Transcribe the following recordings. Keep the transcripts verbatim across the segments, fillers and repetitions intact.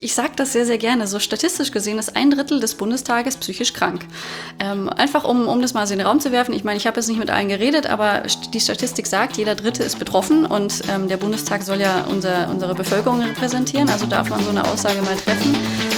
Ich sage das sehr, sehr gerne. So statistisch gesehen ist ein Drittel des Bundestages psychisch krank. Ähm, einfach um, um das mal so in den Raum zu werfen. Ich meine, ich habe jetzt nicht mit allen geredet, aber die Statistik sagt, jeder Dritte ist betroffen und ähm, der Bundestag soll ja unser, unsere Bevölkerung repräsentieren. Also darf man so eine Aussage mal treffen.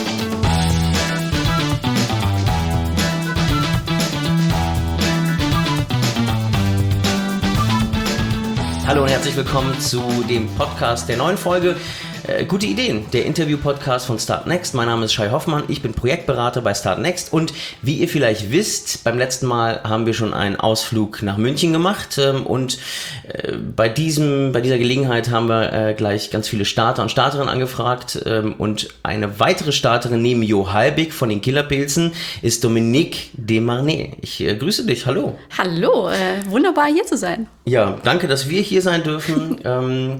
Hallo und herzlich willkommen zu dem Podcast der neuen Folge äh, Gute Ideen, der Interview-Podcast von Startnext. Mein Name ist Shai Hoffmann, ich bin Projektberater bei Startnext und wie ihr vielleicht wisst, beim letzten Mal haben wir schon einen Ausflug nach München gemacht ähm, und äh, bei, diesem, bei dieser Gelegenheit haben wir äh, gleich ganz viele Starter und Starterinnen angefragt ähm, und eine weitere Starterin neben Jo Halbig von den Killerpilzen ist Dominique Desmarnais. Ich äh, grüße dich, hallo. Hallo, äh, wunderbar hier zu sein. Ja, danke, dass wir hier sein dürfen. ähm,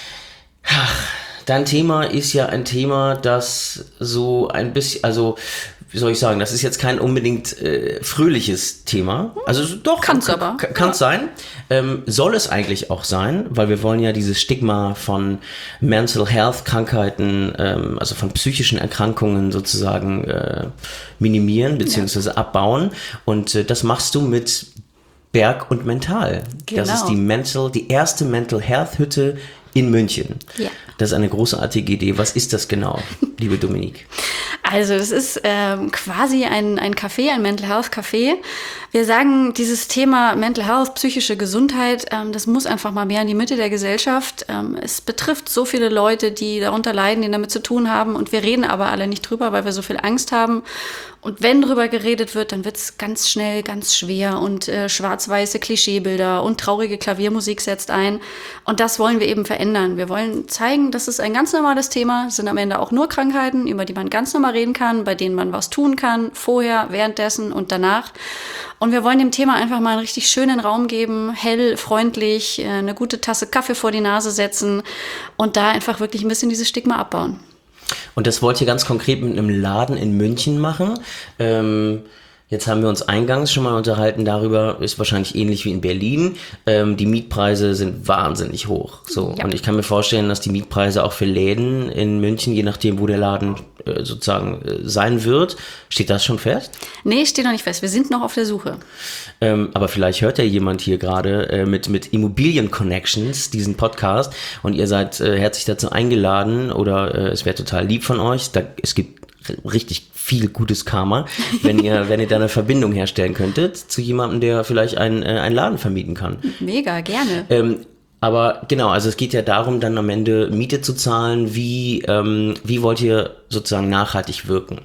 ach, dein Thema ist ja ein Thema, das so ein bisschen, also wie soll ich sagen, das ist jetzt kein unbedingt äh, fröhliches Thema. Also doch, kann's aber. Kann es ja. sein. Ähm, soll es eigentlich auch sein, weil wir wollen ja dieses Stigma von Mental Health Krankheiten, ähm, also von psychischen Erkrankungen sozusagen äh, minimieren bzw. Ja. abbauen. Und äh, das machst du mit Berg und Mental. Genau. Das ist die Mental, die erste Mental Health Hütte in München. Ja. Das ist eine großartige Idee. Was ist das genau, liebe Dominique? Also es ist ähm, quasi ein, ein Café, ein Mental Health Café. Wir sagen, dieses Thema Mental Health, psychische Gesundheit, ähm, das muss einfach mal mehr in die Mitte der Gesellschaft. Ähm, es betrifft so viele Leute, die darunter leiden, die damit zu tun haben. Und wir reden aber alle nicht drüber, weil wir so viel Angst haben. Und wenn drüber geredet wird, dann wird es ganz schnell ganz schwer und äh, schwarz-weiße Klischeebilder und traurige Klaviermusik setzt ein. Und das wollen wir eben verändern. Wir wollen zeigen, das ist ein ganz normales Thema. Es sind am Ende auch nur Krankheiten, über die man ganz normal reden kann, bei denen man was tun kann, vorher, währenddessen und danach. Und wir wollen dem Thema einfach mal einen richtig schönen Raum geben, hell, freundlich, äh, eine gute Tasse Kaffee vor die Nase setzen und da einfach wirklich ein bisschen dieses Stigma abbauen. Und das wollt ihr ganz konkret mit einem Laden in München machen. Ähm, jetzt haben wir uns eingangs schon mal unterhalten darüber, ist wahrscheinlich ähnlich wie in Berlin. Ähm, die Mietpreise sind wahnsinnig hoch. So. Ja. Und ich kann mir vorstellen, dass die Mietpreise auch für Läden in München, je nachdem, wo der Laden äh, sozusagen äh, sein wird, steht das schon fest? Nee, steht noch nicht fest. Wir sind noch auf der Suche. Ähm, aber vielleicht hört ja jemand hier gerade äh, mit, mit Immobilien-Connections diesen Podcast und ihr seid äh, herzlich dazu eingeladen oder äh, es wäre total lieb von euch. Da, es gibt r- richtig viel gutes Karma, wenn ihr, wenn ihr da eine Verbindung herstellen könntet zu jemandem, der vielleicht einen, äh, einen Laden vermieten kann. Mega, gerne. Ähm, aber genau, also es geht ja darum, dann am Ende Miete zu zahlen. Wie, ähm, wie wollt ihr sozusagen nachhaltig wirken?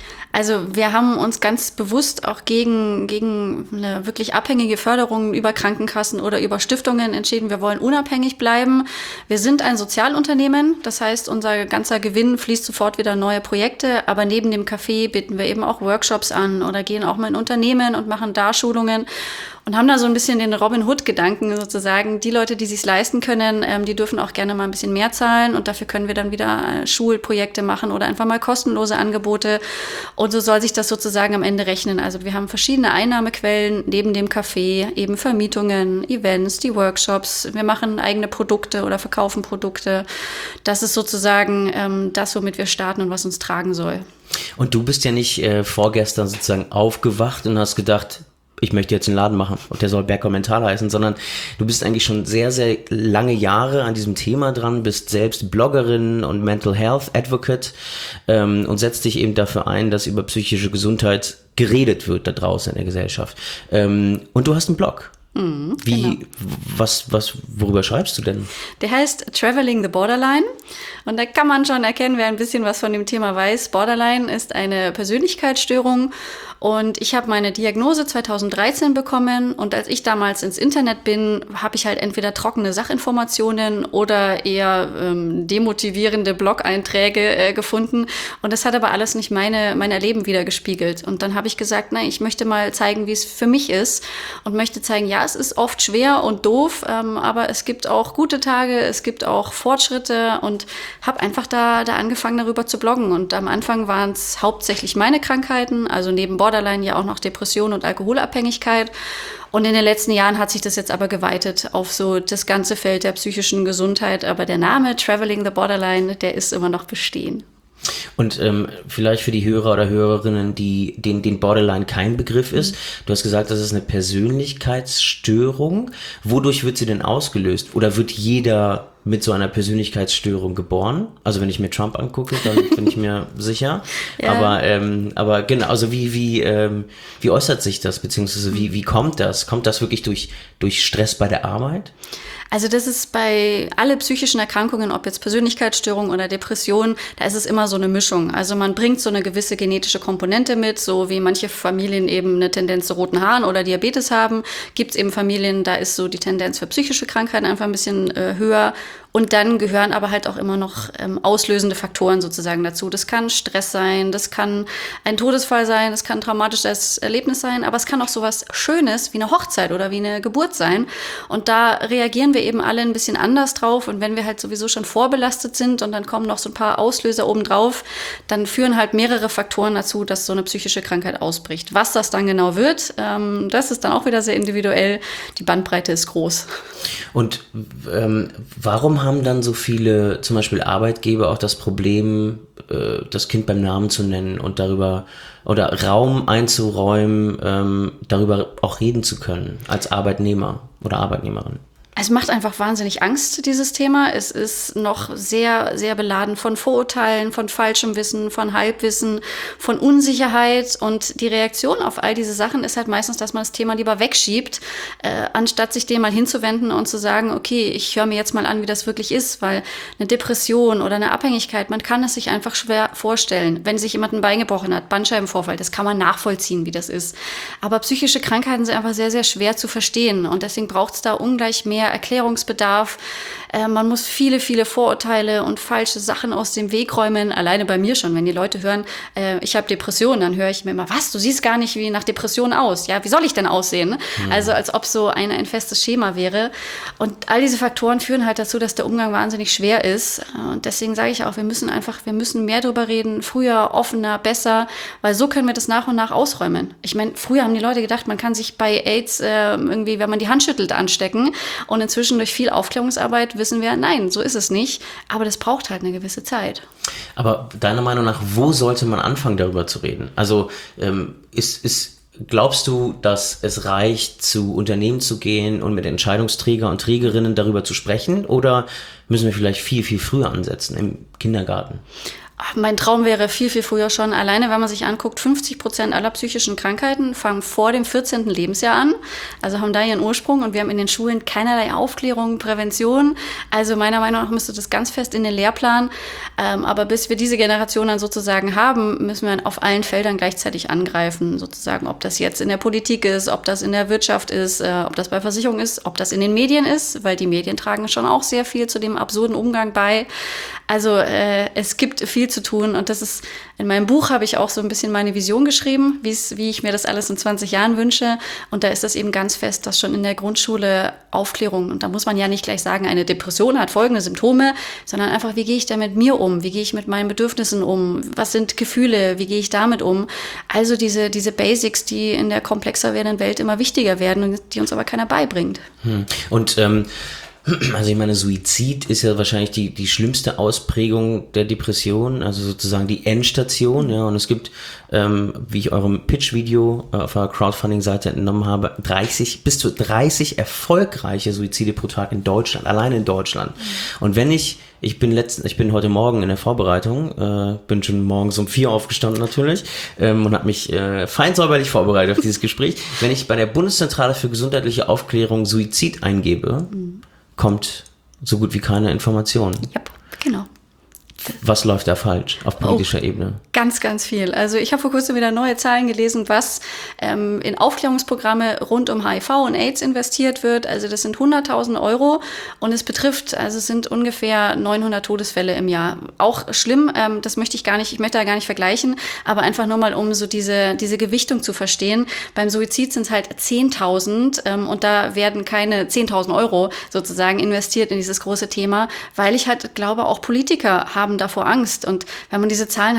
Also wir haben uns ganz bewusst auch gegen, gegen eine wirklich abhängige Förderung über Krankenkassen oder über Stiftungen entschieden. Wir wollen unabhängig bleiben. Wir sind ein Sozialunternehmen, das heißt, unser ganzer Gewinn fließt sofort wieder in neue Projekte. Aber neben dem Café bieten wir eben auch Workshops an oder gehen auch mal in Unternehmen und machen da Schulungen. Und haben da so ein bisschen den Robin Hood-Gedanken sozusagen. Die Leute, die sich's leisten können, ähm, die dürfen auch gerne mal ein bisschen mehr zahlen. Und dafür können wir dann wieder äh, Schulprojekte machen oder einfach mal kostenlose Angebote. Und so soll sich das sozusagen am Ende rechnen. Also wir haben verschiedene Einnahmequellen neben dem Café, eben Vermietungen, Events, die Workshops. Wir machen eigene Produkte oder verkaufen Produkte. Das ist sozusagen ähm, das, womit wir starten und was uns tragen soll. Und du bist ja nicht äh, vorgestern sozusagen aufgewacht und hast gedacht, ich möchte jetzt einen Laden machen und der soll Berg und Mental heißen, sondern du bist eigentlich schon sehr, sehr lange Jahre an diesem Thema dran, bist selbst Bloggerin und Mental Health Advocate ähm, und setzt dich eben dafür ein, dass über psychische Gesundheit geredet wird da draußen in der Gesellschaft. Ähm, und du hast einen Blog. Mhm, Wie, genau. was, was, worüber schreibst du denn? Der heißt Traveling the Borderline und da kann man schon erkennen, wer ein bisschen was von dem Thema weiß. Borderline ist eine Persönlichkeitsstörung und ich habe meine Diagnose zweitausenddreizehn bekommen und als ich damals ins Internet bin, habe ich halt entweder trockene Sachinformationen oder eher ähm, demotivierende Blog-Einträge äh, gefunden und das hat aber alles nicht meine, mein Erleben wiedergespiegelt. Und dann habe ich gesagt, nein, ich möchte mal zeigen, wie es für mich ist und möchte zeigen, ja, es ist oft schwer und doof, ähm, aber es gibt auch gute Tage, es gibt auch Fortschritte und habe einfach da, da angefangen, darüber zu bloggen. Und am Anfang waren es hauptsächlich meine Krankheiten, also neben Borderline ja auch noch Depression und Alkoholabhängigkeit. Und in den letzten Jahren hat sich das jetzt aber geweitet auf so das ganze Feld der psychischen Gesundheit. Aber der Name Traveling the Borderline, der ist immer noch bestehen. Und ähm, vielleicht für die Hörer oder Hörerinnen, die den, den Borderline kein Begriff ist, mhm. du hast gesagt, das ist eine Persönlichkeitsstörung. Wodurch wird sie denn ausgelöst? Oder wird jeder mit so einer Persönlichkeitsstörung geboren? Also wenn ich mir Trump angucke, dann bin ich mir sicher. Ja. Aber, ähm, aber genau, also wie, wie, ähm, wie äußert sich das? Beziehungsweise wie, wie kommt das? Kommt das wirklich durch, durch Stress bei der Arbeit? Also das ist bei alle psychischen Erkrankungen, ob jetzt Persönlichkeitsstörung oder Depression, da ist es immer so eine Mischung. Also man bringt so eine gewisse genetische Komponente mit, so wie manche Familien eben eine Tendenz zu roten Haaren oder Diabetes haben, gibt es eben Familien, da ist so die Tendenz für psychische Krankheiten einfach ein bisschen äh, höher. Und dann gehören aber halt auch immer noch ähm, auslösende Faktoren sozusagen dazu. Das kann Stress sein, das kann ein Todesfall sein, das kann ein traumatisches Erlebnis sein, aber es kann auch sowas Schönes wie eine Hochzeit oder wie eine Geburt sein. Und da reagieren wir eben alle ein bisschen anders drauf. Und wenn wir halt sowieso schon vorbelastet sind und dann kommen noch so ein paar Auslöser obendrauf, dann führen halt mehrere Faktoren dazu, dass so eine psychische Krankheit ausbricht. Was das dann genau wird, ähm, das ist dann auch wieder sehr individuell. Die Bandbreite ist groß. Und ähm, warum haben dann so viele, zum Beispiel Arbeitgeber, auch das Problem, äh, das Kind beim Namen zu nennen und darüber oder Raum einzuräumen, ähm, darüber auch reden zu können als Arbeitnehmer oder Arbeitnehmerin? Es macht einfach wahnsinnig Angst, dieses Thema. Es ist noch sehr, sehr beladen von Vorurteilen, von falschem Wissen, von Halbwissen, von Unsicherheit. Und die Reaktion auf all diese Sachen ist halt meistens, dass man das Thema lieber wegschiebt, äh, anstatt sich dem mal hinzuwenden und zu sagen, okay, ich höre mir jetzt mal an, wie das wirklich ist. Weil eine Depression oder eine Abhängigkeit, man kann es sich einfach schwer vorstellen. Wenn sich jemand ein Bein gebrochen hat, Bandscheibenvorfall, das kann man nachvollziehen, wie das ist. Aber psychische Krankheiten sind einfach sehr, sehr schwer zu verstehen. Und deswegen braucht es da ungleich mehr Erklärungsbedarf. Äh, man muss viele, viele Vorurteile und falsche Sachen aus dem Weg räumen. Alleine bei mir schon, wenn die Leute hören, äh, ich habe Depressionen, dann höre ich mir immer, was, du siehst gar nicht wie nach Depression aus. Ja, wie soll ich denn aussehen? Mhm. Also als ob so ein, ein festes Schema wäre. Und all diese Faktoren führen halt dazu, dass der Umgang wahnsinnig schwer ist. Und deswegen sage ich auch, wir müssen einfach, wir müssen mehr drüber reden, früher, offener, besser, weil so können wir das nach und nach ausräumen. Ich meine, früher haben die Leute gedacht, man kann sich bei AIDS äh, irgendwie, wenn man die Hand schüttelt, anstecken. Und inzwischen durch viel Aufklärungsarbeit wissen wir, nein, so ist es nicht. Aber das braucht halt eine gewisse Zeit. Aber deiner Meinung nach, wo sollte man anfangen, darüber zu reden? Also ähm, ist, ist, glaubst du, dass es reicht, zu Unternehmen zu gehen und mit Entscheidungsträger und Trägerinnen darüber zu sprechen? Oder müssen wir vielleicht viel, viel früher ansetzen, im Kindergarten? Mein Traum wäre viel, viel früher schon. Alleine, wenn man sich anguckt, fünfzig Prozent aller psychischen Krankheiten fangen vor dem vierzehnten Lebensjahr an. Also haben da ihren Ursprung und wir haben in den Schulen keinerlei Aufklärung, Prävention. Also meiner Meinung nach müsste das ganz fest in den Lehrplan. Ähm, aber bis wir diese Generation dann sozusagen haben, müssen wir auf allen Feldern gleichzeitig angreifen. Sozusagen, ob das jetzt in der Politik ist, ob das in der Wirtschaft ist, äh, ob das bei Versicherungen ist, ob das in den Medien ist, weil die Medien tragen schon auch sehr viel zu dem absurden Umgang bei. Also äh, es gibt viel zu tun und das ist, in meinem Buch habe ich auch so ein bisschen meine Vision geschrieben, wie's, wie ich mir das alles in zwanzig Jahren wünsche und da ist das eben ganz fest, dass schon in der Grundschule Aufklärung, und da muss man ja nicht gleich sagen, eine Depression hat folgende Symptome, sondern einfach, wie gehe ich da mit mir um, wie gehe ich mit meinen Bedürfnissen um, was sind Gefühle, wie gehe ich damit um, also diese, diese Basics, die in der komplexer werdenden Welt immer wichtiger werden und die uns aber keiner beibringt. Hm. Und ähm also ich meine, Suizid ist ja wahrscheinlich die, die schlimmste Ausprägung der Depression, also sozusagen die Endstation, ja, und es gibt, ähm, wie ich eurem Pitch-Video auf eurer Crowdfunding-Seite entnommen habe, dreißig, bis zu dreißig erfolgreiche Suizide pro Tag in Deutschland, allein in Deutschland. Mhm. Und wenn ich, ich bin letzten, ich bin heute Morgen in der Vorbereitung, äh, bin schon morgens um vier aufgestanden natürlich, ähm, und habe mich äh, fein säuberlich vorbereitet auf dieses Gespräch. Wenn ich bei der Bundeszentrale für gesundheitliche Aufklärung Suizid eingebe, mhm. kommt so gut wie keine Information. Ja, genau. Was läuft da falsch auf politischer oh, Ebene? Ganz, ganz viel. Also ich habe vor kurzem wieder neue Zahlen gelesen, was ähm, in Aufklärungsprogramme rund um H I V und AIDS investiert wird. Also das sind hunderttausend Euro und es betrifft, also es sind ungefähr neunhundert Todesfälle im Jahr. Auch schlimm, ähm, das möchte ich gar nicht, ich möchte da gar nicht vergleichen, aber einfach nur mal, um so diese, diese Gewichtung zu verstehen. Beim Suizid sind es halt zehntausend ähm, und da werden keine zehntausend Euro sozusagen investiert in dieses große Thema, weil ich halt glaube, auch Politiker haben davor Angst. Und wenn man diese Zahlen hat, man greift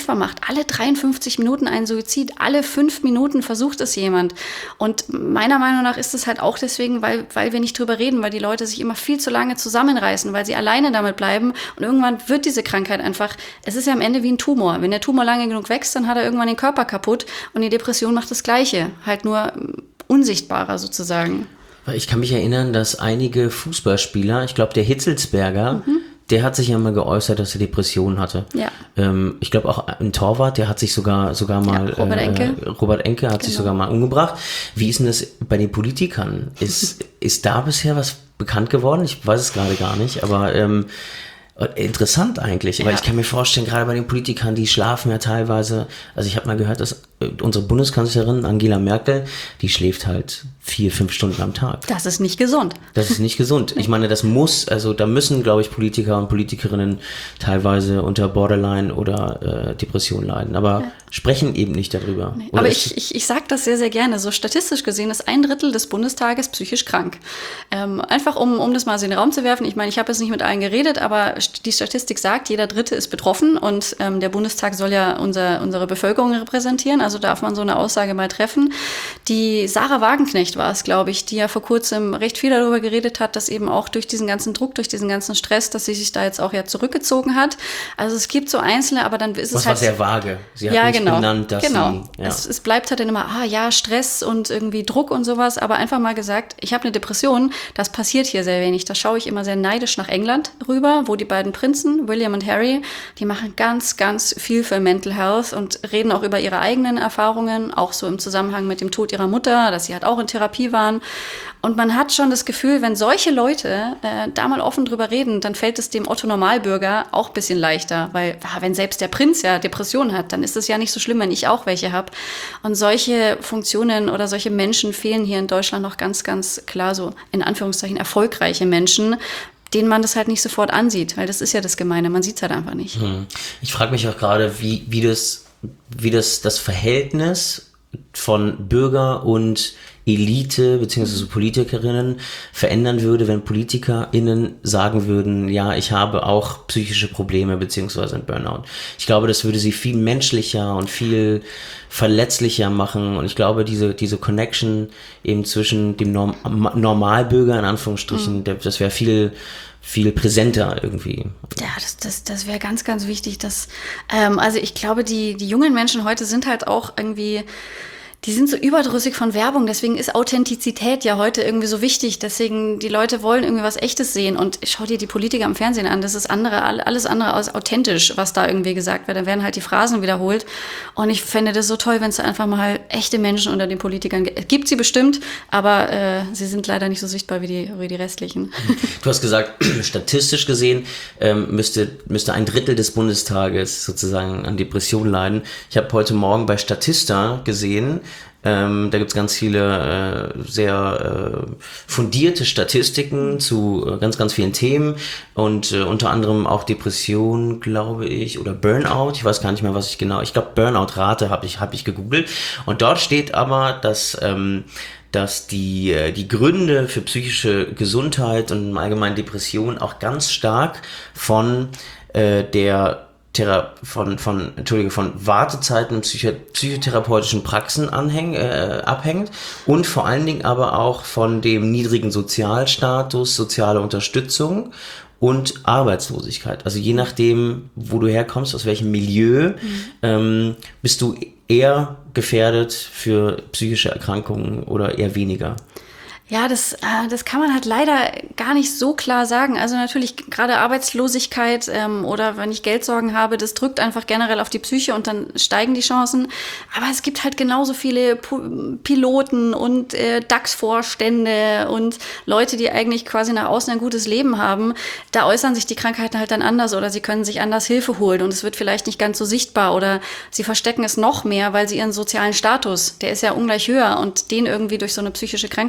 greifbar macht. Alle dreiundfünfzig Minuten ein Suizid, alle fünf Minuten versucht es jemand. Und meiner Meinung nach ist es halt auch deswegen, weil, weil wir nicht drüber reden, weil die Leute sich immer viel zu lange zusammenreißen, weil sie alleine damit bleiben. Und irgendwann wird diese Krankheit einfach, es ist ja am Ende wie ein Tumor. Wenn der Tumor lange genug wächst, dann hat er irgendwann den Körper kaputt. Und die Depression macht das Gleiche, halt nur unsichtbarer sozusagen. Ich kann mich erinnern, dass einige Fußballspieler, ich glaube der Hitzelsberger, mhm. der hat sich ja mal geäußert, dass er Depressionen hatte. Ja. Ähm, ich glaube auch ein Torwart, der hat sich sogar sogar mal ja, Robert Enke, äh, Robert Enke hat genau. sich sogar mal umgebracht. Wie ist denn das bei den Politikern? Ist ist da bisher was bekannt geworden? Ich weiß es gerade gar nicht, aber ähm, interessant eigentlich, ja. Weil ich kann mir vorstellen, gerade bei den Politikern, die schlafen ja teilweise, also ich habe mal gehört, dass unsere Bundeskanzlerin Angela Merkel, die schläft halt vier, fünf Stunden am Tag. Das ist nicht gesund. Das ist nicht gesund. Ich meine, das muss, also da müssen, glaube ich, Politiker und Politikerinnen teilweise unter Borderline oder äh, Depression leiden, aber ja. sprechen eben nicht darüber. Nee. Aber ich, ich, ich sage das sehr, sehr gerne. So statistisch gesehen ist ein Drittel des Bundestages psychisch krank. Ähm, einfach um, um das mal so in den Raum zu werfen. Ich meine, ich habe jetzt nicht mit allen geredet, aber die Statistik sagt, jeder Dritte ist betroffen und ähm, der Bundestag soll ja unser, unsere Bevölkerung repräsentieren, also darf man so eine Aussage mal treffen. Die Sarah Wagenknecht war es, glaube ich, die ja vor kurzem recht viel darüber geredet hat, dass eben auch durch diesen ganzen Druck, durch diesen ganzen Stress, dass sie sich da jetzt auch ja zurückgezogen hat. Also es gibt so einzelne, aber dann ist es Was halt... war sehr vage. Sie hat ja, nicht genau, benannt, dass genau. sie... Ja. Es, es bleibt halt dann immer, ah ja, Stress und irgendwie Druck und sowas, aber einfach mal gesagt, ich habe eine Depression, das passiert hier sehr wenig. Da schaue ich immer sehr neidisch nach England rüber, wo die beiden Prinzen, William und Harry, die machen ganz, ganz viel für Mental Health und reden auch über ihre eigenen Erfahrungen, auch so im Zusammenhang mit dem Tod ihrer Mutter, dass sie halt auch in Therapie waren. Und man hat schon das Gefühl, wenn solche Leute äh, da mal offen drüber reden, dann fällt es dem Otto-Normalbürger auch ein bisschen leichter, weil ah, wenn selbst der Prinz ja Depressionen hat, dann ist es ja nicht so schlimm, wenn ich auch welche habe. Und solche Funktionen oder solche Menschen fehlen hier in Deutschland noch ganz, ganz klar, so in Anführungszeichen erfolgreiche Menschen, denen man das halt nicht sofort ansieht, weil das ist ja das Gemeine, man sieht es halt einfach nicht. Hm. Ich frage mich auch gerade, wie, wie das, wie das, das Verhältnis von Bürger und Elite bzw. Politikerinnen verändern würde, wenn PolitikerInnen sagen würden, ja, ich habe auch psychische Probleme bzw. ein Burnout. Ich glaube, das würde sie viel menschlicher und viel verletzlicher machen und ich glaube, diese diese Connection eben zwischen dem Norm- Normalbürger in Anführungsstrichen, mhm. das wäre viel viel präsenter irgendwie. Ja, das, das, das wäre ganz, ganz wichtig. Dass, ähm, also ich glaube, die, die jungen Menschen heute sind halt auch irgendwie, die sind so überdrüssig von Werbung, deswegen ist Authentizität ja heute irgendwie so wichtig, deswegen die Leute wollen irgendwie was Echtes sehen und schau dir die Politiker im Fernsehen an, das ist andere, alles andere als authentisch, was da irgendwie gesagt wird, da werden halt die Phrasen wiederholt und ich fände das so toll, wenn es einfach mal echte Menschen unter den Politikern gibt. Es gibt sie bestimmt, aber äh, sie sind leider nicht so sichtbar wie die, wie die restlichen. Du hast gesagt, statistisch gesehen ähm, müsste, müsste ein Drittel des Bundestages sozusagen an Depressionen leiden. Ich habe heute Morgen bei Statista gesehen, Ähm, da gibt's ganz viele äh, sehr äh, fundierte Statistiken zu äh, ganz, ganz vielen Themen und äh, unter anderem auch Depression, glaube ich, oder Burnout. Ich weiß gar nicht mehr, was ich genau... Ich glaube, Burnout-Rate habe ich, hab ich gegoogelt. Und dort steht aber, dass... Ähm, dass die, äh, die Gründe für psychische Gesundheit und im Allgemeinen Depression auch ganz stark von äh, der Thera- von, von, Entschuldige, von Wartezeiten in Psycho- psychotherapeutischen Praxen anhäng, äh, abhängt und vor allen Dingen aber auch von dem niedrigen Sozialstatus, soziale Unterstützung und Arbeitslosigkeit. Also je nachdem, wo du herkommst, aus welchem Milieu, mhm. ähm, bist du eher gefährdet für psychische Erkrankungen oder eher weniger. Ja, das, äh, das kann man halt leider gar nicht so klar sagen. Also natürlich gerade Arbeitslosigkeit ähm, oder wenn ich Geldsorgen habe, das drückt einfach generell auf die Psyche und dann steigen die Chancen. Aber es gibt halt genauso viele P- Piloten und äh, D A X-Vorstände und Leute, die eigentlich quasi nach außen ein gutes Leben haben. Da äußern sich die Krankheiten halt dann anders oder sie können sich anders Hilfe holen und es wird vielleicht nicht ganz so sichtbar oder sie verstecken es noch mehr, weil sie ihren sozialen Status, der ist ja ungleich höher und den irgendwie durch so eine psychische Krankheit zu gefährden,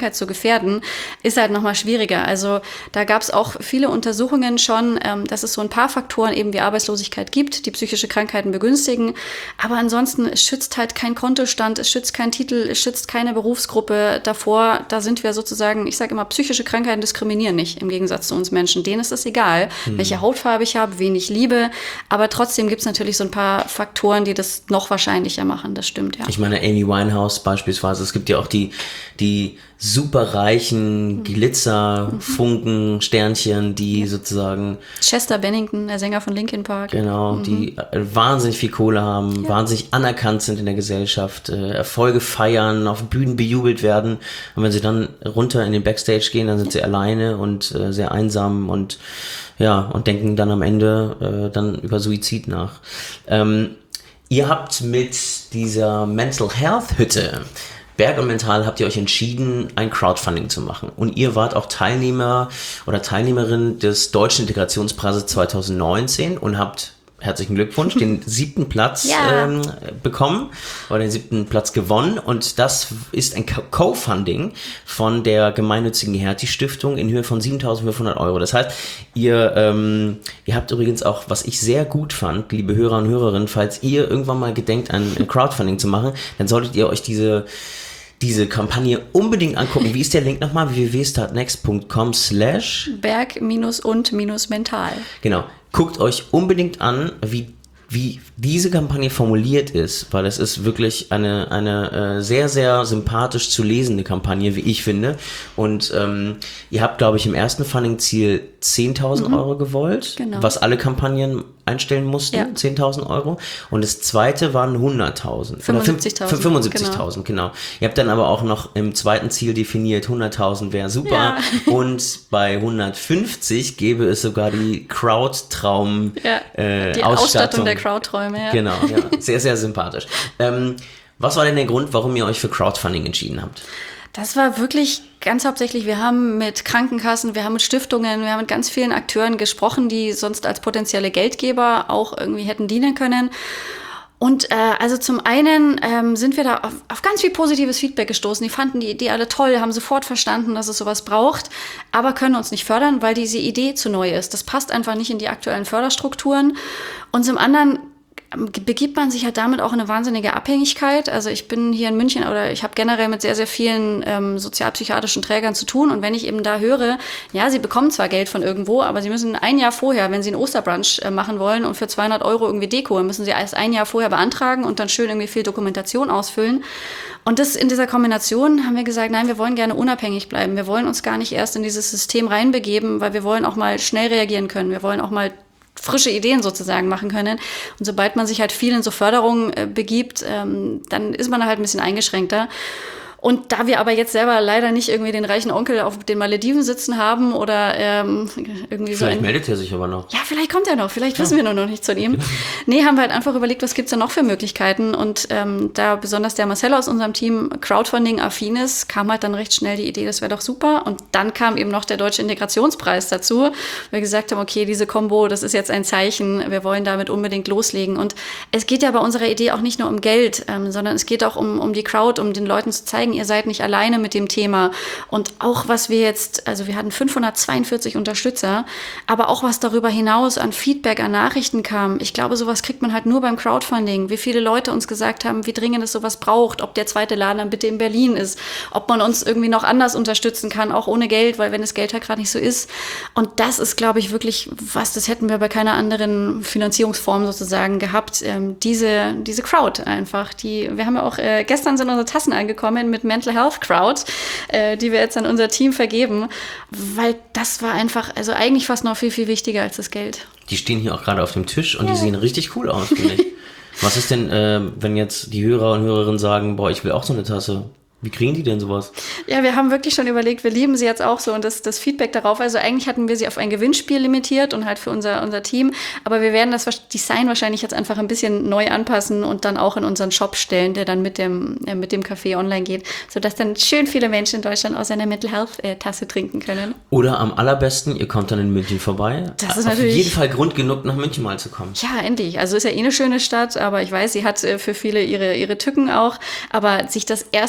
gefährden, ist halt nochmal schwieriger. Also da gab es auch viele Untersuchungen schon, ähm, dass es so ein paar Faktoren eben wie Arbeitslosigkeit gibt, die psychische Krankheiten begünstigen. Aber ansonsten, es schützt halt kein Kontostand, es schützt keinen Titel, es schützt keine Berufsgruppe davor. Da sind wir sozusagen, ich sage immer, psychische Krankheiten diskriminieren nicht, im Gegensatz zu uns Menschen. Denen ist es egal, hm. welche Hautfarbe ich habe, wen ich liebe. Aber trotzdem gibt es natürlich so ein paar Faktoren, die das noch wahrscheinlicher machen. Das stimmt, ja. Ich meine, Amy Winehouse beispielsweise, es gibt ja auch die, die superreichen Glitzerfunken, Sternchen, die sozusagen... Chester Bennington, der Sänger von Linkin Park. Genau, mhm. die wahnsinnig viel Kohle haben, ja. wahnsinnig anerkannt sind in der Gesellschaft, äh, Erfolge feiern, auf Bühnen bejubelt werden. Und wenn sie dann runter in den Backstage gehen, dann sind ja. sie alleine und äh, sehr einsam und ja, und denken dann am Ende äh, dann über Suizid nach. Ähm, ihr habt mit dieser Mental Health Hütte Berg und Mental habt ihr euch entschieden, ein Crowdfunding zu machen. Und ihr wart auch Teilnehmer oder Teilnehmerin des Deutschen Integrationspreises zwanzig neunzehn und habt, herzlichen Glückwunsch, den siebten Platz ja. ähm, bekommen oder den siebten Platz gewonnen. Und das ist ein Co-Funding von der gemeinnützigen Hertie-Stiftung in Höhe von siebentausendfünfhundert Euro. Das heißt, ihr, ähm, ihr habt übrigens auch, was ich sehr gut fand, liebe Hörer und Hörerinnen, falls ihr irgendwann mal gedenkt, ein Crowdfunding zu machen, dann solltet ihr euch diese diese Kampagne unbedingt angucken. Wie ist der Link nochmal? w w w punkt startnext punkt com slash Berg minus und minus mental. Genau. Guckt euch unbedingt an, wie wie diese Kampagne formuliert ist, weil es ist wirklich eine eine äh, sehr, sehr sympathisch zu lesende Kampagne, wie ich finde. Und ähm, ihr habt, glaube ich, im ersten Funding-Ziel zehntausend mhm. Euro gewollt, genau. was alle Kampagnen einstellen mussten, ja. zehntausend Euro. Und das zweite waren hunderttausend. fünfundsiebzigtausend. fünfundsiebzigtausend, genau. genau. Ihr habt dann aber auch noch im zweiten Ziel definiert, hunderttausend wäre super. Ja. Und bei hundertfünfzig gäbe es sogar die Crowdtraum ja, äh, die Ausstattung. Ausstattung der Crowdträume, ja. Genau, ja. Sehr, sehr sympathisch. Ähm, was war denn der Grund, warum ihr euch für Crowdfunding entschieden habt? Das war wirklich ganz hauptsächlich, wir haben mit Krankenkassen, wir haben mit Stiftungen, wir haben mit ganz vielen Akteuren gesprochen, die sonst als potenzielle Geldgeber auch irgendwie hätten dienen können. Und äh, also zum einen ähm, sind wir da auf, auf ganz viel positives Feedback gestoßen. Die fanden die Idee alle toll, haben sofort verstanden, dass es sowas braucht, aber können uns nicht fördern, weil diese Idee zu neu ist. Das passt einfach nicht in die aktuellen Förderstrukturen. Und zum anderen begibt man sich halt damit auch in eine wahnsinnige Abhängigkeit. Also ich bin hier in München oder ich habe generell mit sehr, sehr vielen ähm, sozialpsychiatrischen Trägern zu tun. Und wenn ich eben da höre, ja, sie bekommen zwar Geld von irgendwo, aber sie müssen ein Jahr vorher, wenn sie einen Osterbrunch äh, machen wollen und für zweihundert Euro irgendwie Deko, müssen sie erst ein Jahr vorher beantragen und dann schön irgendwie viel Dokumentation ausfüllen. Und das in dieser Kombination haben wir gesagt, nein, wir wollen gerne unabhängig bleiben. Wir wollen uns gar nicht erst in dieses System reinbegeben, weil wir wollen auch mal schnell reagieren können. Wir wollen auch mal frische Ideen sozusagen machen können. Und sobald man sich halt viel in so Förderungen äh, begibt, ähm, dann ist man halt ein bisschen eingeschränkter. Und da wir aber jetzt selber leider nicht irgendwie den reichen Onkel auf den Malediven sitzen haben oder ähm, irgendwie vielleicht so ein... meldet er sich aber noch. Ja, vielleicht kommt er noch. Vielleicht ja. wissen wir nur noch nichts von ihm. Nee, haben wir halt einfach überlegt, was gibt's da noch für Möglichkeiten. Und ähm, da besonders der Marcel aus unserem Team Crowdfunding-affin ist, kam halt dann recht schnell die Idee, das wäre doch super. Und dann kam eben noch der Deutsche Integrationspreis dazu. Wir gesagt haben, okay, diese Kombo, das ist jetzt ein Zeichen. Wir wollen damit unbedingt loslegen. Und es geht ja bei unserer Idee auch nicht nur um Geld, ähm, sondern es geht auch um, um die Crowd, um den Leuten zu zeigen, ihr seid nicht alleine mit dem Thema. Und auch was wir jetzt, also wir hatten fünfhundertzweiundvierzig Unterstützer, aber auch was darüber hinaus an Feedback, an Nachrichten kam. Ich glaube, sowas kriegt man halt nur beim Crowdfunding. Wie viele Leute uns gesagt haben, wie dringend es sowas braucht, ob der zweite Laden dann bitte in Berlin ist, ob man uns irgendwie noch anders unterstützen kann, auch ohne Geld, weil wenn das Geld halt gerade nicht so ist. Und das ist, glaube ich, wirklich was, das hätten wir bei keiner anderen Finanzierungsform sozusagen gehabt. Ähm, diese, diese Crowd einfach. Die, wir haben ja auch, äh, gestern sind unsere Tassen angekommen mit Mental Health Crowd, äh, die wir jetzt an unser Team vergeben, weil das war einfach, also eigentlich fast noch viel, viel wichtiger als das Geld. Die stehen hier auch gerade auf dem Tisch und ja. die sehen richtig cool aus, finde ich. Was ist denn, äh, wenn jetzt die Hörer und Hörerinnen sagen, boah, ich will auch so eine Tasse? Wie kriegen die denn sowas? Ja, wir haben wirklich schon überlegt, wir lieben sie jetzt auch so und das, das Feedback darauf, also eigentlich hatten wir sie auf ein Gewinnspiel limitiert und halt für unser, unser Team, aber wir werden das Design wahrscheinlich jetzt einfach ein bisschen neu anpassen und dann auch in unseren Shop stellen, der dann mit dem, äh, mit dem Café online geht, sodass dann schön viele Menschen in Deutschland aus einer Mental Health äh, Tasse trinken können. Oder am allerbesten, ihr kommt dann in München vorbei. Das ist auf natürlich jeden Fall Grund genug, nach München mal zu kommen. Ja, endlich. Also ist ja eh eine schöne Stadt, aber ich weiß, sie hat äh, für viele ihre, ihre Tücken auch, aber sich das erste Mental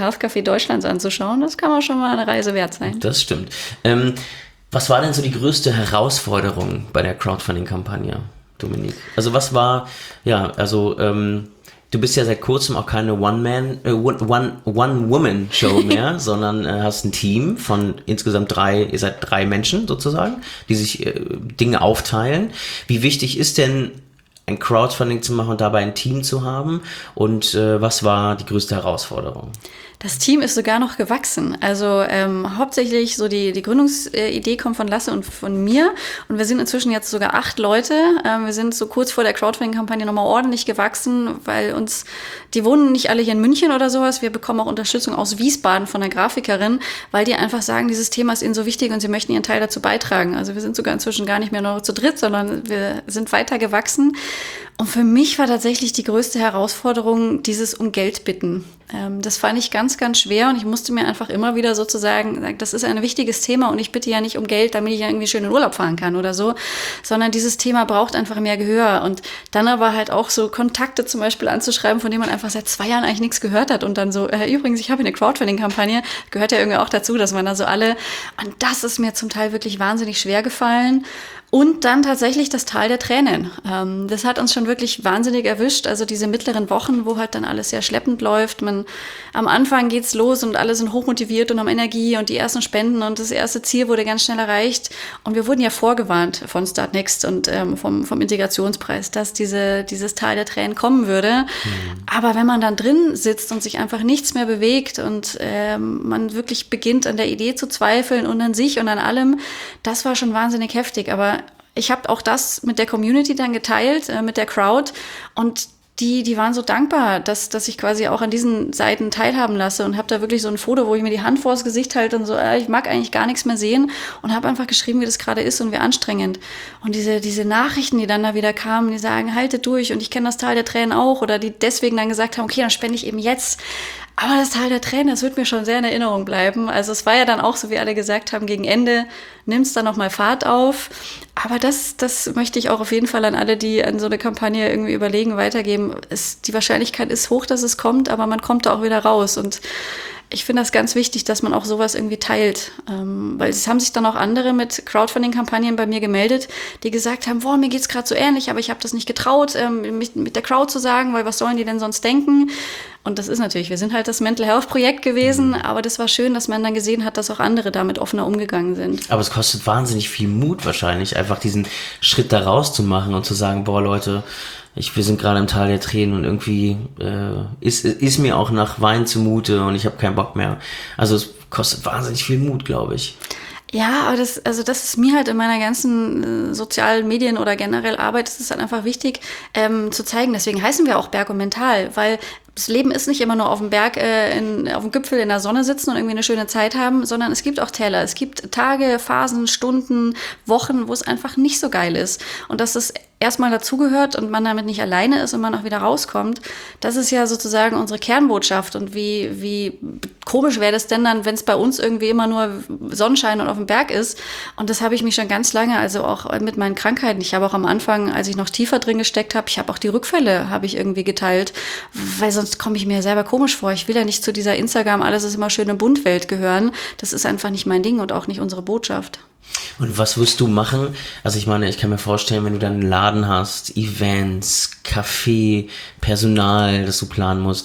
Health Café Deutschlands anzuschauen. Das kann man schon mal eine Reise wert sein. Das stimmt. Ähm, was war denn so die größte Herausforderung bei der Crowdfunding-Kampagne, Dominik? Also was war, ja, also ähm, du bist ja seit kurzem auch keine One-Man, äh, One, One-Woman-Show mehr, sondern äh, hast ein Team von insgesamt drei, ihr seid drei Menschen sozusagen, die sich äh, Dinge aufteilen. Wie wichtig ist denn ein Crowdfunding zu machen und dabei ein Team zu haben? Und äh, was war die größte Herausforderung? Das Team ist sogar noch gewachsen. Also ähm, hauptsächlich so die, die Gründungsidee kommt von Lasse und von mir. Und wir sind inzwischen jetzt sogar acht Leute. Ähm, wir sind so kurz vor der Crowdfunding-Kampagne nochmal ordentlich gewachsen, weil uns, die wohnen nicht alle hier in München oder sowas. Wir bekommen auch Unterstützung aus Wiesbaden von der Grafikerin, weil die einfach sagen, dieses Thema ist ihnen so wichtig und sie möchten ihren Teil dazu beitragen. Also wir sind sogar inzwischen gar nicht mehr nur zu dritt, sondern wir sind weiter gewachsen. Und für mich war tatsächlich die größte Herausforderung dieses um Geld bitten. Ähm, das fand ich ganz, ganz schwer und ich musste mir einfach immer wieder sozusagen sagen, das ist ein wichtiges Thema und ich bitte ja nicht um Geld, damit ich ja irgendwie schön in Urlaub fahren kann oder so, sondern dieses Thema braucht einfach mehr Gehör. Und dann aber halt auch so Kontakte zum Beispiel anzuschreiben, von denen man einfach seit zwei Jahren eigentlich nichts gehört hat und dann so, äh, übrigens, ich habe eine Crowdfunding-Kampagne, gehört ja irgendwie auch dazu, dass man da so alle, und das ist mir zum Teil wirklich wahnsinnig schwer gefallen. Und dann tatsächlich das Tal der Tränen. Ähm, das hat uns schon wirklich wahnsinnig erwischt. Also diese mittleren Wochen, wo halt dann alles sehr schleppend läuft. Man, am Anfang geht's los und alle sind hochmotiviert und haben Energie und die ersten Spenden und das erste Ziel wurde ganz schnell erreicht. Und wir wurden ja vorgewarnt von Start Next und ähm, vom, vom Integrationspreis, dass diese, dieses Tal der Tränen kommen würde. Mhm. Aber wenn man dann drin sitzt und sich einfach nichts mehr bewegt und ähm, man wirklich beginnt an der Idee zu zweifeln und an sich und an allem, das war schon wahnsinnig heftig. Aber ich habe auch das mit der Community dann geteilt, äh, mit der Crowd und die die waren so dankbar, dass dass ich quasi auch an diesen Seiten teilhaben lasse und habe da wirklich so ein Foto, wo ich mir die Hand vors Gesicht halte und so, äh, ich mag eigentlich gar nichts mehr sehen und habe einfach geschrieben, wie das gerade ist und wie anstrengend. Und diese diese Nachrichten, die dann da wieder kamen, die sagen, haltet durch und ich kenne das Tal der Tränen auch oder die deswegen dann gesagt haben, okay, dann spende ich eben jetzt. Aber das Tal der Tränen, das wird mir schon sehr in Erinnerung bleiben. Also es war ja dann auch, so wie alle gesagt haben, gegen Ende nimmt es dann nochmal Fahrt auf. Aber das, das möchte ich auch auf jeden Fall an alle, die an so eine Kampagne irgendwie überlegen, weitergeben. Es, die Wahrscheinlichkeit ist hoch, dass es kommt, aber man kommt da auch wieder raus. Und ich finde das ganz wichtig, dass man auch sowas irgendwie teilt. Ähm, weil es haben sich dann auch andere mit Crowdfunding-Kampagnen bei mir gemeldet, die gesagt haben, boah, mir geht's gerade so ähnlich, aber ich habe das nicht getraut, ähm, mich mit der Crowd zu sagen, weil was sollen die denn sonst denken? Und das ist natürlich, wir sind halt das Mental Health Projekt gewesen, aber das war schön, dass man dann gesehen hat, dass auch andere damit offener umgegangen sind. Aber es kostet wahnsinnig viel Mut wahrscheinlich, einfach diesen Schritt da rauszumachen und zu sagen, boah Leute, ich, wir sind gerade im Tal der Tränen und irgendwie äh, ist, ist mir auch nach Wein zumute und ich habe keinen Bock mehr. Also es kostet wahnsinnig viel Mut, glaube ich. Ja, aber das, also das ist mir halt in meiner ganzen äh, sozialen Medien oder generell Arbeit, ist es halt einfach wichtig ähm, zu zeigen. Deswegen heißen wir auch Berg und Mental, weil das Leben ist nicht immer nur auf dem Berg, äh, in, auf dem Gipfel in der Sonne sitzen und irgendwie eine schöne Zeit haben, sondern es gibt auch Täler. Es gibt Tage, Phasen, Stunden, Wochen, wo es einfach nicht so geil ist. Und dass das erstmal dazugehört und man damit nicht alleine ist und man auch wieder rauskommt, das ist ja sozusagen unsere Kernbotschaft. Und wie, wie komisch wäre das denn dann, wenn es bei uns irgendwie immer nur Sonnenschein und auf dem Berg ist? Und das habe ich mich schon ganz lange, also auch mit meinen Krankheiten. Ich habe auch am Anfang, als ich noch tiefer drin gesteckt habe, ich habe auch die Rückfälle, habe ich irgendwie geteilt, weil sonst komme ich mir selber komisch vor. Ich will ja nicht zu dieser Instagram, alles ist immer schöne Buntwelt gehören. Das ist einfach nicht mein Ding und auch nicht unsere Botschaft. Und was wirst du machen? Also ich meine, ich kann mir vorstellen, wenn du dann einen Laden hast, Events, Café, Personal, das du planen musst,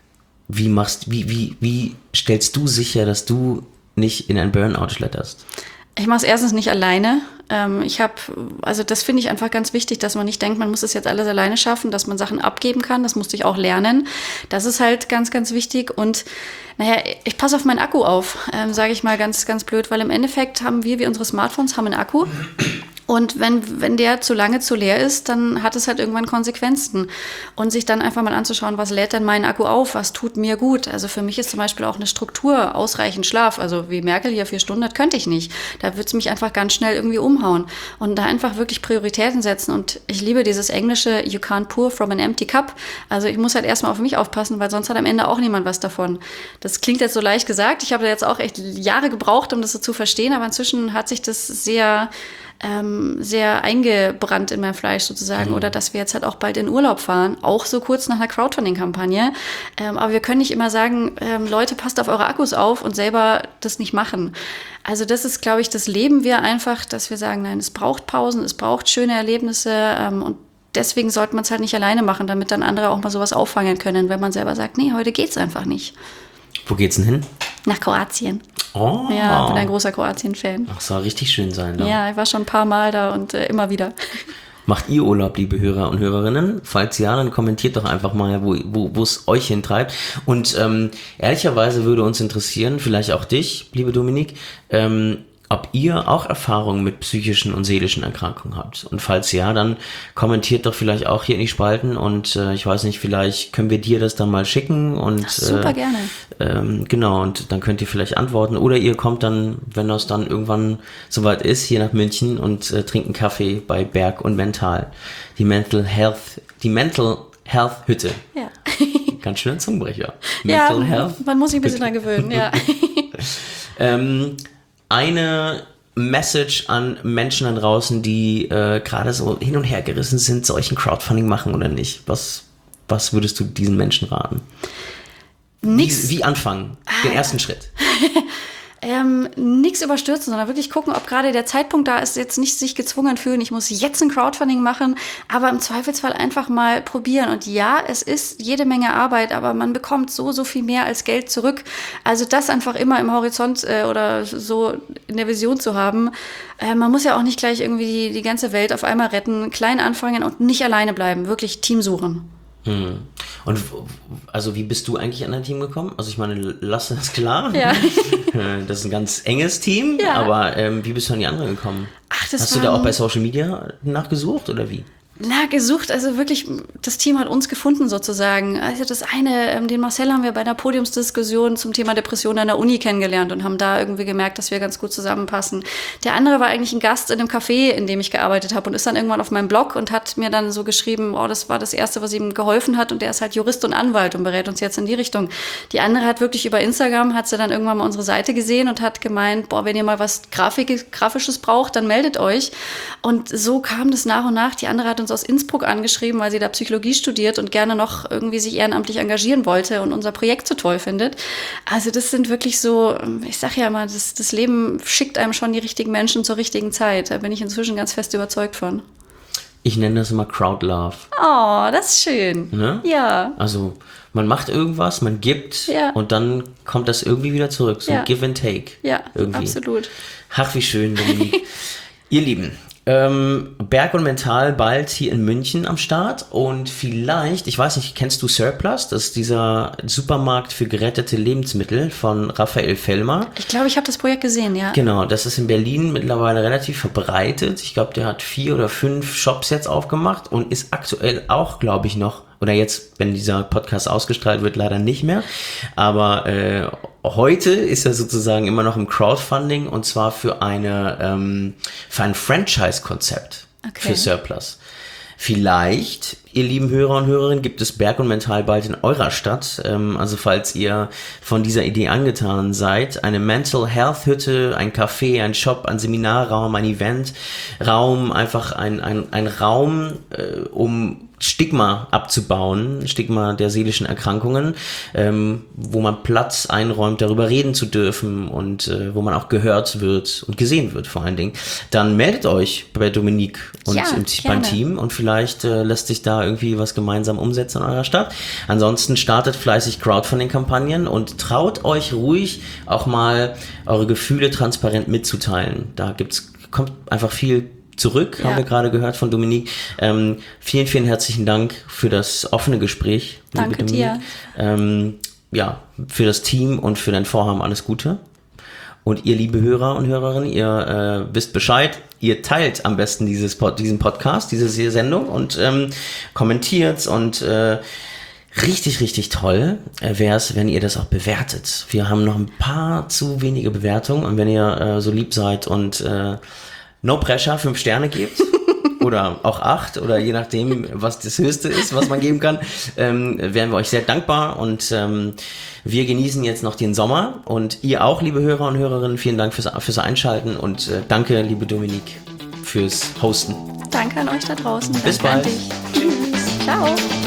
wie machst, wie, wie, wie stellst du sicher, dass du nicht in ein Burnout schletterst? Ich mache es erstens nicht alleine. Ähm, ich habe, also das finde ich einfach ganz wichtig, dass man nicht denkt, man muss es jetzt alles alleine schaffen, dass man Sachen abgeben kann. Das musste ich auch lernen. Das ist halt ganz, ganz wichtig. Und naja, ich passe auf meinen Akku auf, ähm, sage ich mal ganz, ganz blöd, weil im Endeffekt haben wir, wie unsere Smartphones, haben einen Akku. Und wenn, wenn der zu lange zu leer ist, dann hat es halt irgendwann Konsequenzen. Und sich dann einfach mal anzuschauen, was lädt denn meinen Akku auf, was tut mir gut. Also für mich ist zum Beispiel auch eine Struktur, ausreichend Schlaf. Also wie Merkel hier vier Stunden hat, könnte ich nicht. Da würde es mich einfach ganz schnell irgendwie umhauen. Und da einfach wirklich Prioritäten setzen. Und ich liebe dieses englische, you can't pour from an empty cup. Also ich muss halt erstmal auf mich aufpassen, weil sonst hat am Ende auch niemand was davon. Das klingt jetzt so leicht gesagt. Ich habe da jetzt auch echt Jahre gebraucht, um das so zu verstehen. Aber inzwischen hat sich das sehr ähm, sehr eingebrannt in mein Fleisch sozusagen. Mhm. Oder dass wir jetzt halt auch bald in Urlaub fahren, auch so kurz nach einer Crowdfunding-Kampagne. Ähm, aber wir können nicht immer sagen, ähm, Leute, passt auf eure Akkus auf und selber das nicht machen. Also das ist, glaube ich, das leben wir einfach, dass wir sagen, nein, es braucht Pausen, es braucht schöne Erlebnisse ähm, und deswegen sollte man es halt nicht alleine machen, damit dann andere auch mal sowas auffangen können, wenn man selber sagt, nee, heute geht's einfach nicht. Wo geht's denn hin? Nach Kroatien. Oh. Ja, ich bin ein großer Kroatien-Fan. Ach, soll richtig schön sein da. Ja, ich war schon ein paar Mal da und äh, immer wieder. Macht ihr Urlaub, liebe Hörer und Hörerinnen? Falls ja, dann kommentiert doch einfach mal, wo wo wo es euch hintreibt. Und ähm, ehrlicherweise würde uns interessieren, vielleicht auch dich, liebe Dominik, ähm, ob ihr auch Erfahrungen mit psychischen und seelischen Erkrankungen habt. Und falls ja, dann kommentiert doch vielleicht auch hier in die Spalten und äh, ich weiß nicht, vielleicht können wir dir das dann mal schicken und Ach, super äh, gerne. Ähm, genau, und dann könnt ihr vielleicht antworten oder ihr kommt dann, wenn das dann irgendwann soweit ist, hier nach München und äh, trinkt einen Kaffee bei Berg und Mental. Die Mental Health, die Mental Health Hütte. Ja. Ganz schön ein Zungenbrecher. Mental ja, Health. Man muss sich ein bisschen dran gewöhnen, ja. ähm, Eine Message an Menschen da draußen, die äh, gerade so hin und her gerissen sind, solchen Crowdfunding machen oder nicht. Was, was würdest du diesen Menschen raten? Nix. Wie, wie anfangen? Den ersten Schritt. Ähm, nichts überstürzen, sondern wirklich gucken, ob gerade der Zeitpunkt da ist, jetzt nicht sich gezwungen fühlen, ich muss jetzt ein Crowdfunding machen, aber im Zweifelsfall einfach mal probieren. Und ja, es ist jede Menge Arbeit, aber man bekommt so, so viel mehr als Geld zurück. Also das einfach immer im Horizont äh, oder so in der Vision zu haben. Äh, man muss ja auch nicht gleich irgendwie die, die ganze Welt auf einmal retten, klein anfangen und nicht alleine bleiben, wirklich Team suchen. Hm. Und also wie bist du eigentlich an dein Team gekommen? Also ich meine, Lasse ist klar. Ja. Das ist ein ganz enges Team, ja. aber ähm, wie bist du an die anderen gekommen? Ach, das Hast du da auch bei Social Media nachgesucht oder wie? Na, gesucht, also wirklich, das Team hat uns gefunden sozusagen. Also das eine, den Marcel haben wir bei einer Podiumsdiskussion zum Thema Depression an der Uni kennengelernt und haben da irgendwie gemerkt, dass wir ganz gut zusammenpassen. Der andere war eigentlich ein Gast in einem Café, in dem ich gearbeitet habe und ist dann irgendwann auf meinem Blog und hat mir dann so geschrieben, oh, das war das Erste, was ihm geholfen hat und der ist halt Jurist und Anwalt und berät uns jetzt in die Richtung. Die andere hat wirklich über Instagram, hat sie dann irgendwann mal unsere Seite gesehen und hat gemeint, boah, wenn ihr mal was Grafik, Grafisches braucht, dann meldet euch. Und so kam das nach und nach. Die andere hat uns aus Innsbruck angeschrieben, weil sie da Psychologie studiert und gerne noch irgendwie sich ehrenamtlich engagieren wollte und unser Projekt so toll findet. Also das sind wirklich so, ich sage ja immer, das, das Leben schickt einem schon die richtigen Menschen zur richtigen Zeit. Da bin ich inzwischen ganz fest überzeugt von. Ich nenne das immer Crowdlove. Oh, das ist schön. Ne? Ja. Also man macht irgendwas, man gibt ja. und dann kommt das irgendwie wieder zurück. So ja. Give and Take. Ja, irgendwie. Absolut. Ach, wie schön, Dominik. Ihr Lieben, ähm, Berg und Mental bald hier in München am Start und vielleicht, ich weiß nicht, kennst du Surplus? Das ist dieser Supermarkt für gerettete Lebensmittel von Raphael Fellmer. Ich glaube, ich habe das Projekt gesehen, ja. Genau, das ist in Berlin mittlerweile relativ verbreitet. Ich glaube, der hat vier oder fünf Shops jetzt aufgemacht und ist aktuell auch, glaube ich, noch, oder jetzt, wenn dieser Podcast ausgestrahlt wird, leider nicht mehr, aber äh, heute ist er sozusagen immer noch im Crowdfunding und zwar für eine ähm, für ein Franchise-Konzept okay. für Surplus. Vielleicht, ihr lieben Hörer und Hörerinnen, gibt es Berg und Mental bald in eurer Stadt. Ähm, also falls ihr von dieser Idee angetan seid, eine Mental Health Hütte, ein Café, ein Shop, ein Seminarraum, ein Eventraum, einfach ein, ein, ein Raum, äh, um Stigma abzubauen, Stigma der seelischen Erkrankungen, ähm, wo man Platz einräumt, darüber reden zu dürfen und äh, wo man auch gehört wird und gesehen wird vor allen Dingen, dann meldet euch bei Dominik und ja, im, beim Team und vielleicht äh, lässt sich da irgendwie was gemeinsam umsetzen in eurer Stadt. Ansonsten startet fleißig Crowdfunding-Kampagnen und traut euch ruhig auch mal eure Gefühle transparent mitzuteilen. Da gibt's, kommt einfach viel zurück, ja. haben wir gerade gehört von Dominik. Ähm, vielen, vielen herzlichen Dank für das offene Gespräch. Danke dir. Ähm, ja, für das Team und für dein Vorhaben alles Gute. Und ihr, liebe Hörer und Hörerinnen, ihr äh, wisst Bescheid. Ihr teilt am besten dieses Pod, diesen Podcast, diese Sendung und ähm, kommentiert und äh, richtig, richtig toll äh, wäre es, wenn ihr das auch bewertet. Wir haben noch ein paar zu wenige Bewertungen und wenn ihr äh, so lieb seid und äh, No Pressure, fünf Sterne gibt oder auch acht oder je nachdem, was das Höchste ist, was man geben kann, ähm, wären wir euch sehr dankbar und ähm, wir genießen jetzt noch den Sommer und ihr auch, liebe Hörer und Hörerinnen, vielen Dank fürs, fürs Einschalten und äh, danke, liebe Dominik, fürs Hosten. Danke an euch da draußen. Bis Danke bald. an dich. Tschüss. Ciao.